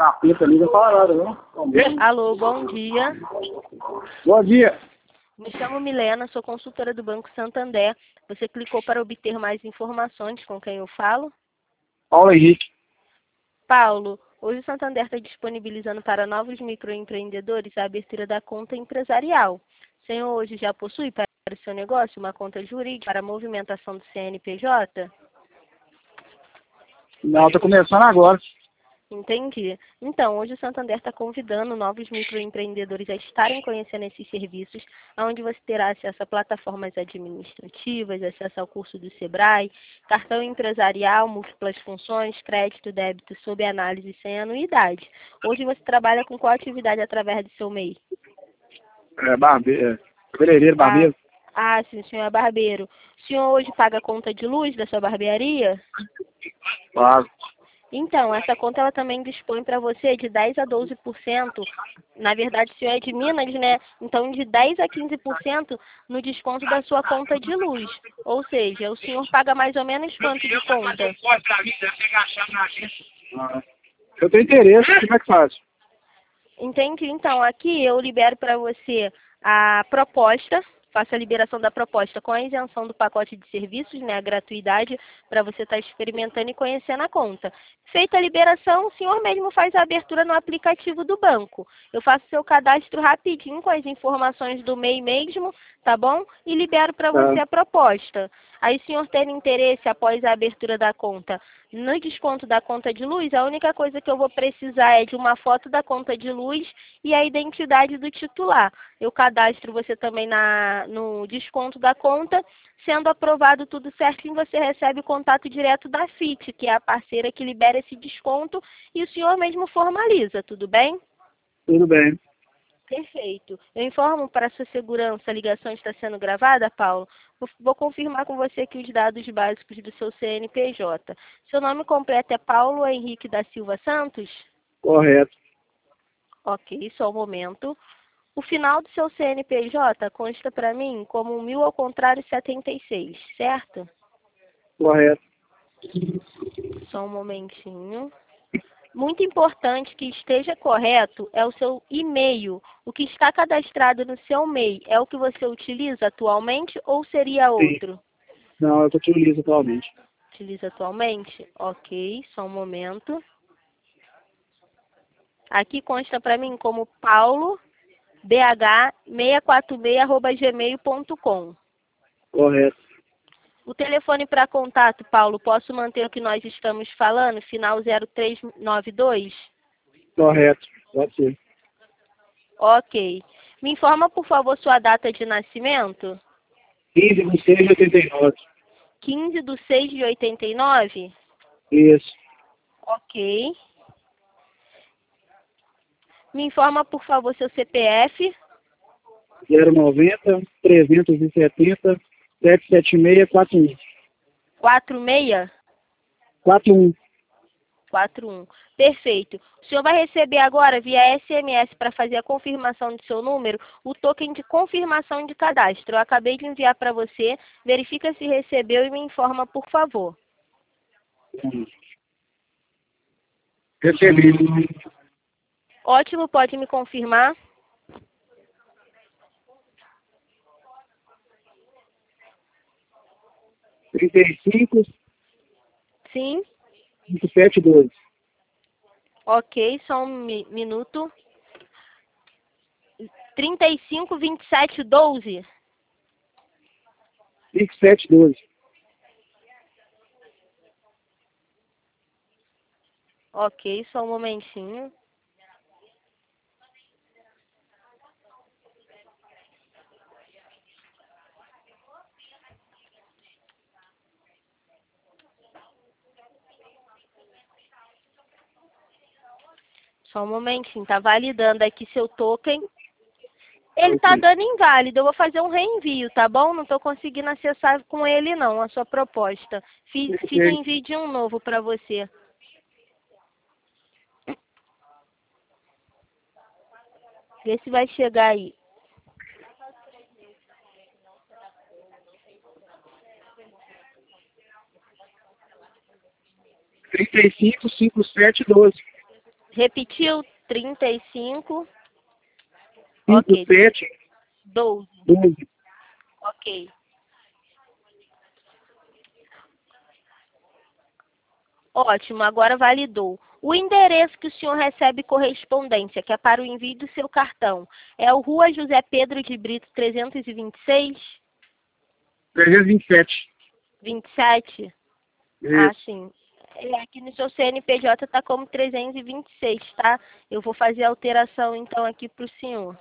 capeta ali, não fala nada, não. Alô, bom dia. Bom dia. Me chamo Milena, sou consultora do Banco Santander. Você clicou para obter mais informações. Com quem eu falo? Paulo Henrique. Paulo, hoje o Santander está disponibilizando para novos microempreendedores a abertura da conta empresarial. O senhor hoje já possui para o seu negócio uma conta jurídica para a movimentação do CNPJ? Não, tô começando agora. Entendi. Então, hoje o Santander está convidando novos microempreendedores a estarem conhecendo esses serviços, onde você terá acesso a plataformas administrativas, acesso ao curso do Sebrae, cartão empresarial, múltiplas funções, crédito, débito, sob análise sem anuidade. Hoje você trabalha com qual atividade através do seu MEI? Cabeleireiro, barbeiro. Sim, o senhor é barbeiro. O senhor hoje paga a conta de luz da sua barbearia? Claro. Então, essa conta ela também dispõe para você de 10 a 12%. Na verdade, o senhor é de Minas, né? Então, de 10 a 15% no desconto da sua conta de luz. Ou seja, o senhor paga mais ou menos quanto de conta? Eu tenho interesse, como é que faz? Entendi. Então, aqui eu libero para você a proposta. Faço a liberação da proposta com a isenção do pacote de serviços, né, a gratuidade, para você estar experimentando e conhecendo a conta. Feita a liberação, o senhor mesmo faz a abertura no aplicativo do banco. Eu faço seu cadastro rapidinho com as informações do MEI mesmo, tá bom? E libero para você a proposta. Aí, o senhor tendo interesse após a abertura da conta no desconto da conta de luz, a única coisa que eu vou precisar é de uma foto da conta de luz e a identidade do titular. Eu cadastro você também no desconto da conta. Sendo aprovado tudo certinho, você recebe o contato direto da FIT, que é a parceira que libera esse desconto, e o senhor mesmo formaliza, tudo bem? Tudo bem. Perfeito. Eu informo para a sua segurança, a ligação está sendo gravada, Paulo. Vou confirmar com você aqui os dados básicos do seu CNPJ. Seu nome completo é Paulo Henrique da Silva Santos? Correto. Ok, só um momento. O final do seu CNPJ consta para mim como 1000 ao contrário 76, certo? Correto. Só um momentinho. Muito importante que esteja correto é o seu e-mail. O que está cadastrado no seu MEI é o que você utiliza atualmente ou seria outro? Não, eu utilizo atualmente. Utiliza atualmente? Ok, só um momento. Aqui consta para mim como paulobh646@gmail.com. Correto. O telefone para contato, Paulo, posso manter o que nós estamos falando? Final 0392? Correto. Pode ser. Ok. Me informa, por favor, sua data de nascimento? 15/6/89. 15/6/89? Isso. Ok. Me informa, por favor, seu CPF? 090 370 776 41. 46? 41. 41. Perfeito. O senhor vai receber agora, via SMS, para fazer a confirmação do seu número, o token de confirmação de cadastro. Eu acabei de enviar para você. Verifica se recebeu e me informa, por favor. Recebi. Ótimo, pode me confirmar? Trinta e cinco Sim. 5712. Ok, só um minuto. 352712. 5712. Ok, só um momentinho. Só um momentinho, tá validando aqui seu token. Ele tá dando inválido, eu vou fazer um reenvio, tá bom? Não tô conseguindo acessar com ele não, a sua proposta. Fiz envio de um novo para você. Vê se vai chegar aí. Trinta e cinco 5712. Repetiu? 35. Ok. 57 12. 12. Ok. Ótimo, agora validou. O endereço que o senhor recebe correspondência, que é para o envio do seu cartão, é o Rua José Pedro de Brito, 326? 327. 27? Ah, Isso. sim. Aqui no seu CNPJ está como 326, tá? Eu vou fazer a alteração, então, aqui para o senhor.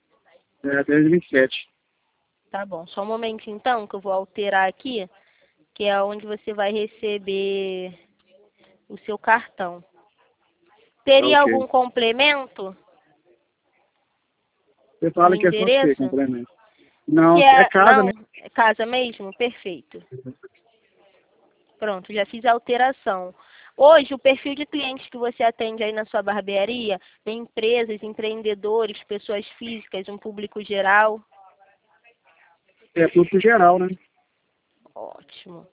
327. Tá bom. Só um momento, então, que eu vou alterar aqui, que é onde você vai receber o seu cartão. Teria Ok. algum complemento Você no fala que é só você, endereço? complemento. Não, Que é é, casa não, mesmo. é casa mesmo? Perfeito. Pronto, já fiz a alteração. Hoje, o perfil de clientes que você atende aí na sua barbearia, tem empresas, empreendedores, pessoas físicas, um público geral. É tudo pro geral, né? Ótimo.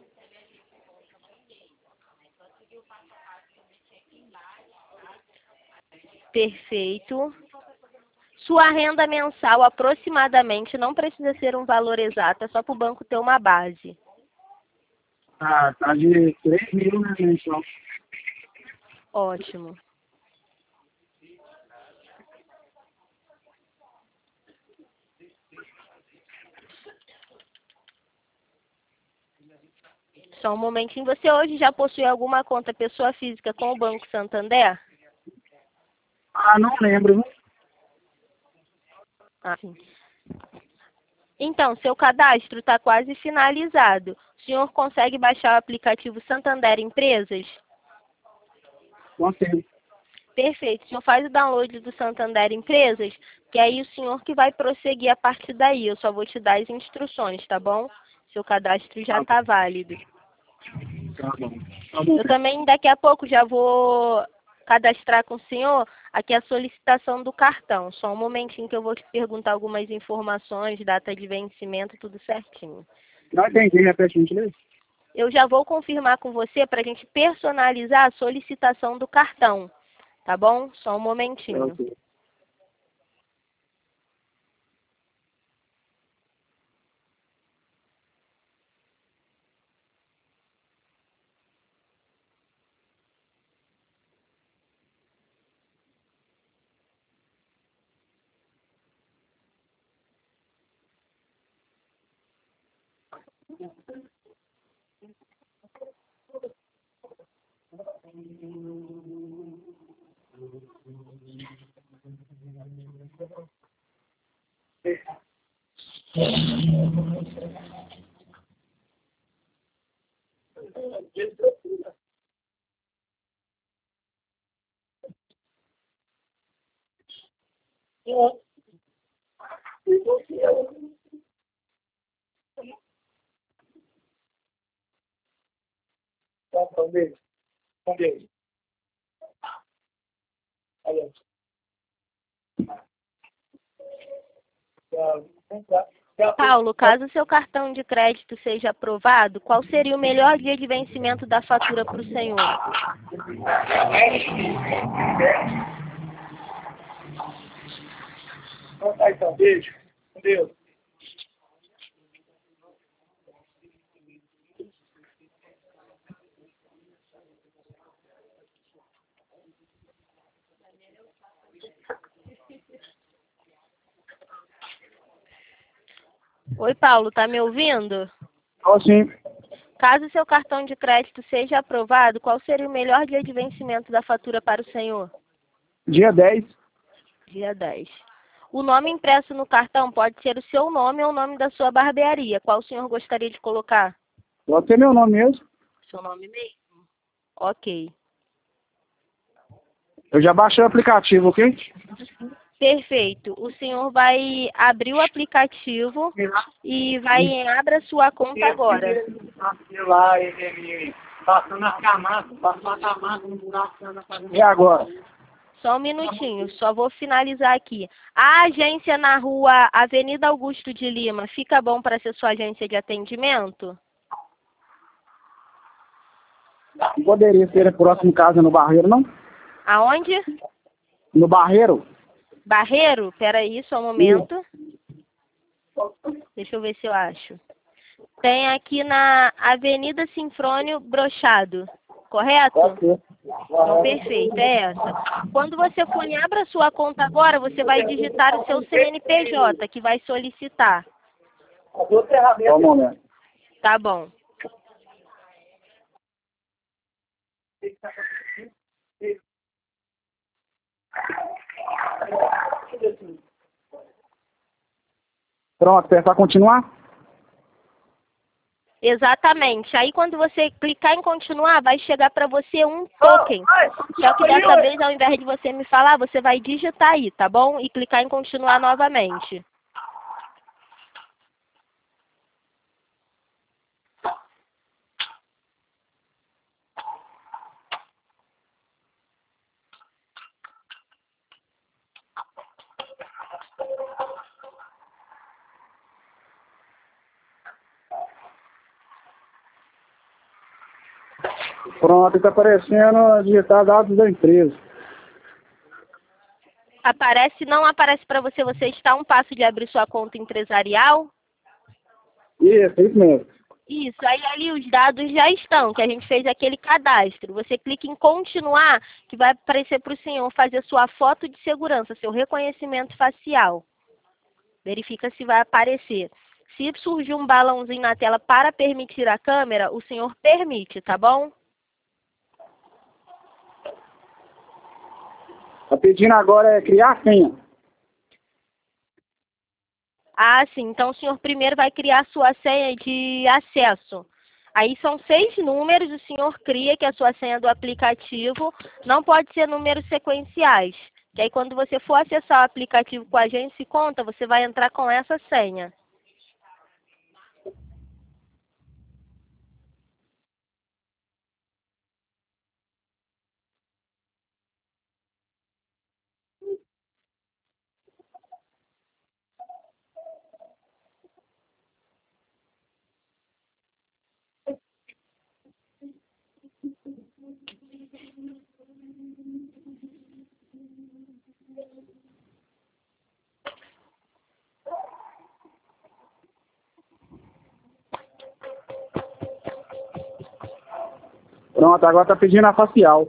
Perfeito. Sua renda mensal, aproximadamente, não precisa ser um valor exato, é só para o banco ter uma base. Ah, tá de 3 mil, né, mensal. Ótimo. Só um momentinho. Você hoje já possui alguma conta pessoa física com o Banco Santander? Ah, não lembro, né? Ah, sim. Então, seu cadastro está quase finalizado. O senhor consegue baixar o aplicativo Santander Empresas? Consigo. Perfeito. O senhor faz o download do Santander Empresas, que aí o senhor que vai prosseguir a partir daí. Eu só vou te dar as instruções, tá bom? Seu cadastro já Tá está bom. válido. Tá bom. Tá bom. Eu também, daqui a pouco, já vou cadastrar com o senhor aqui a solicitação do cartão. Só um momentinho que eu vou te perguntar algumas informações, data de vencimento, tudo certinho. Não entendi, repete, gentileza. Eu já vou confirmar com você para a gente personalizar a solicitação do cartão, tá bom? Só um momentinho. Ok. Tá, talvez. Talvez. Olha. Paulo, caso seu cartão de crédito seja aprovado, qual seria o melhor dia de vencimento da fatura para o senhor? Então tá, então. Beijo. Com Deus. Oi, Paulo, tá me ouvindo? Ó, sim. Caso seu cartão de crédito seja aprovado, qual seria o melhor dia de vencimento da fatura para o senhor? Dia 10. Dia 10. O nome impresso no cartão pode ser o seu nome ou o nome da sua barbearia. Qual o senhor gostaria de colocar? Pode ser meu nome mesmo. Seu nome mesmo? Ok. Eu já baixei o aplicativo, ok? Perfeito. O senhor vai abrir o aplicativo e vai em Abra Sua Conta agora. Lá, ele passando as camadas, passando a camada no buraco. E agora? Só um minutinho, só vou finalizar aqui. A agência na rua Avenida Augusto de Lima, fica bom para ser sua agência de atendimento? Não poderia ser a próxima casa no Barreiro, não? Aonde? No Barreiro. Barreiro? Peraí, só um momento. Deixa eu ver se eu acho. Tem aqui na Avenida Sinfrônio Brochado, correto? Então, perfeito, é essa. Quando você for em abra sua conta agora, você vai digitar o seu CNPJ, que vai solicitar. Só um momento. Tá bom. Pronto, apertar continuar? Exatamente. Aí quando você clicar em continuar, vai chegar para você um token. Só que dessa vez, ao invés de você me falar, você vai digitar aí, tá bom? E clicar em continuar novamente. Pronto, está aparecendo digitar dados da empresa. Não aparece para você, você está a um passo de abrir sua conta empresarial? Isso mesmo. Isso, aí ali os dados já estão, que a gente fez aquele cadastro. Você clica em continuar, que vai aparecer para o senhor fazer sua foto de segurança, seu reconhecimento facial. Verifica se vai aparecer. Se surgir um balãozinho na tela para permitir a câmera, o senhor permite, tá bom? Está pedindo agora criar a senha. Ah, sim. Então, o senhor primeiro vai criar sua senha de acesso. Aí são 6 números, o senhor cria, que é a sua senha do aplicativo. Não pode ser números sequenciais. Que aí, quando você for acessar o aplicativo com a Agência Conta, você vai entrar com essa senha. Pronto, agora está pedindo a facial.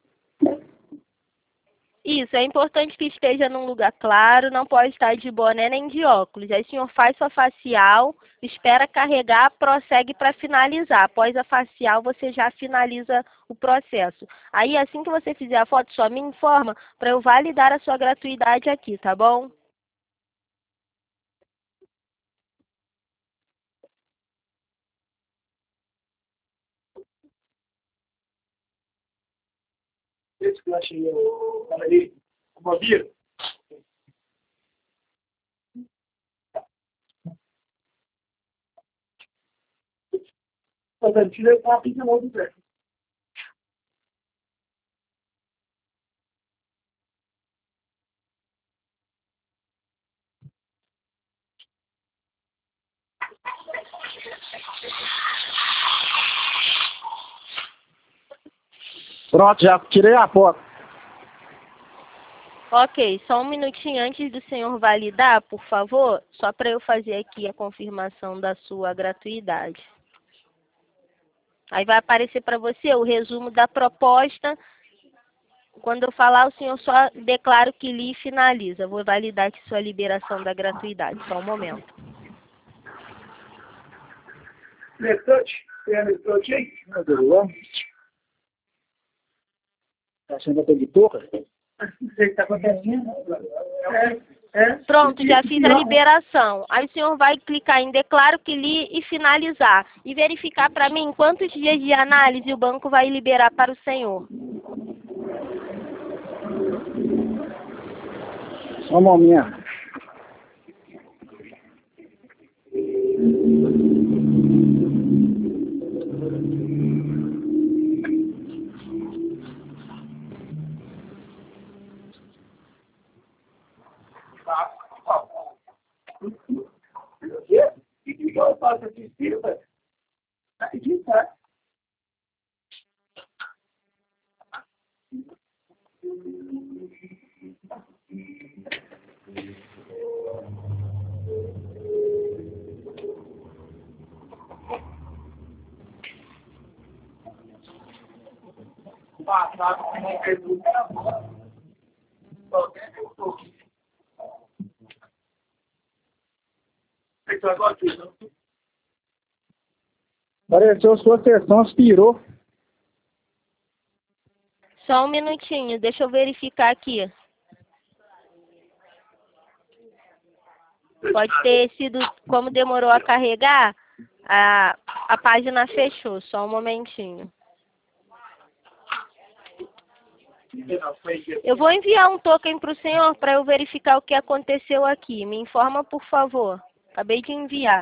Isso, é importante que esteja num lugar claro, não pode estar de boné nem de óculos. Aí o senhor faz sua facial, espera carregar, prossegue para finalizar. Após a facial, você já finaliza o processo. Aí, assim que você fizer a foto, só me informa para eu validar a sua gratuidade aqui, tá bom? Esse que eu achei, aí, uma via. Mas tirei o papo de novo, velho. Pronto, já tirei a foto. Ok, só um minutinho antes do senhor validar, por favor, só para eu fazer aqui a confirmação da sua gratuidade. Aí vai aparecer para você o resumo da proposta. Quando eu falar, o senhor só declara que li e finaliza. Vou validar aqui sua liberação da gratuidade. Só um momento. Letouch, tem a Letouch aí? Meu Deus, ó. Tá achando que eu tô de touca? Não sei o que está acontecendo. Pronto, já fiz a liberação. Aí o senhor vai clicar em declaro que li e finalizar. E verificar para mim quantos dias de análise o banco vai liberar para o senhor. Só um momento. O que eu faço aqui, filho, velho? Aqui, tá? Passado, não pergunta, era bom. Só tem que eu tô. Então, agora aqui, não? Pareceu sua sessão aspirou. Só um minutinho, deixa eu verificar aqui. Pode ter sido, como demorou a carregar, a página fechou. Só um momentinho. Eu vou enviar um token para o senhor para eu verificar o que aconteceu aqui. Me informa, por favor. Acabei de enviar.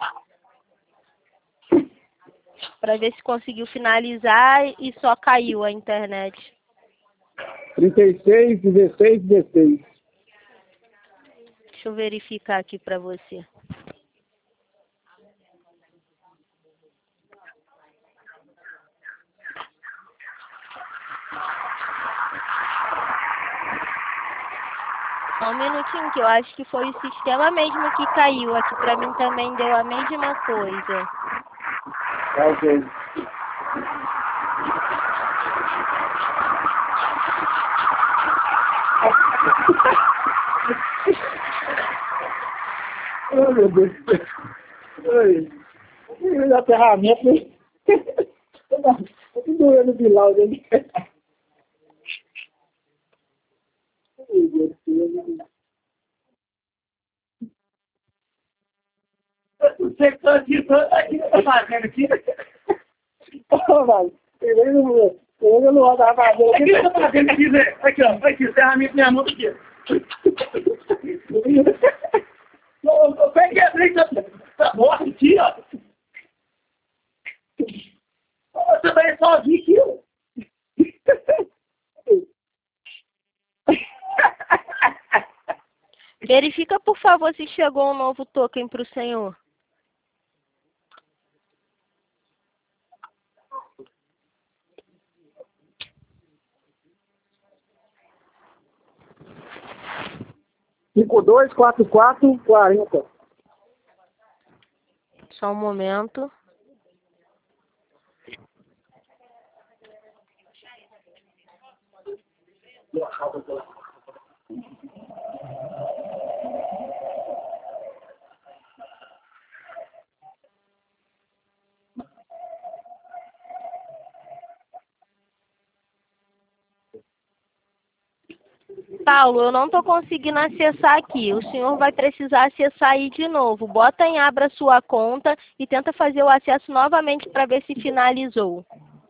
Para ver se conseguiu finalizar e só caiu a internet. 36, 16, 16. Deixa eu verificar aqui para você. Só um minutinho, que eu acho que foi o sistema mesmo que caiu. Aqui para mim também deu a mesma coisa. Tá ok. Oh, meu Deus. Ai. A ferramenta. Eu tô doendo de lá dele. Você que tá aqui, tá fazendo aqui. Ô, mano, eu não vou dar fazendo O que você tá fazendo aqui, Zé? Aqui, ó. Aqui, ferramenta minha mão aqui. Eu peguei a frente da morte aqui, ó. Você vai sozinho aqui, ó. Verifica, por favor, se chegou um novo token para o senhor. Cinco, 2, 4, 4, 40. Só um momento. Paulo, eu não estou conseguindo acessar aqui. O senhor vai precisar acessar aí de novo. Bota em abra sua conta e tenta fazer o acesso novamente para ver se finalizou.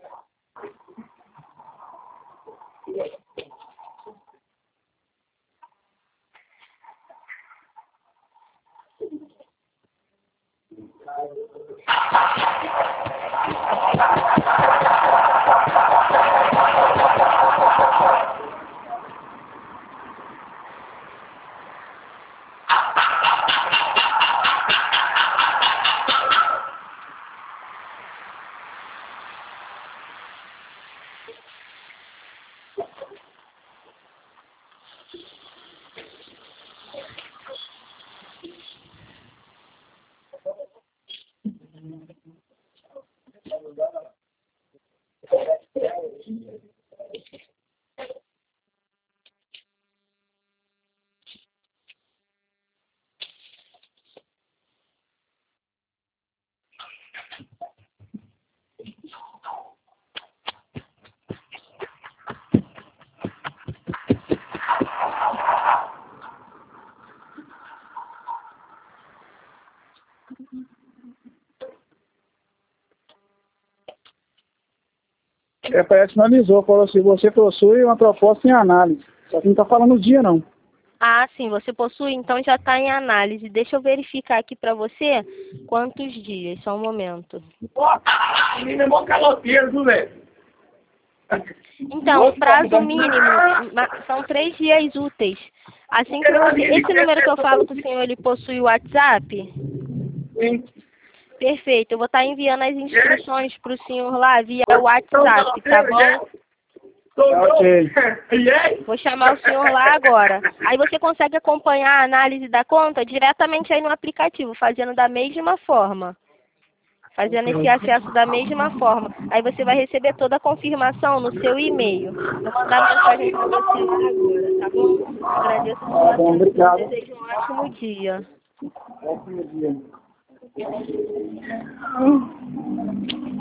Parece que finalizou, falou assim, você possui uma proposta em análise. Só que não tá falando o dia, não. Ah, sim, você possui, então já está em análise. Deixa eu verificar aqui para você quantos dias. Só um momento. Ó, menino é mó caloteiro, viu, velho? Então, o prazo mínimo são 3 dias úteis. Assim que você... Esse número que eu falo com o senhor, ele possui o WhatsApp? Sim. Perfeito. Eu vou estar enviando as instruções para o senhor lá via WhatsApp, tá bom? Ok. E aí? Vou chamar o senhor lá agora. Aí você consegue acompanhar a análise da conta diretamente aí no aplicativo, fazendo da mesma forma. Fazendo esse acesso da mesma forma. Aí você vai receber toda a confirmação no seu e-mail. Vou mandar mensagem para você lá agora, tá bom? Agradeço a sua atenção. Obrigado. Desejo um ótimo dia. Ótimo dia.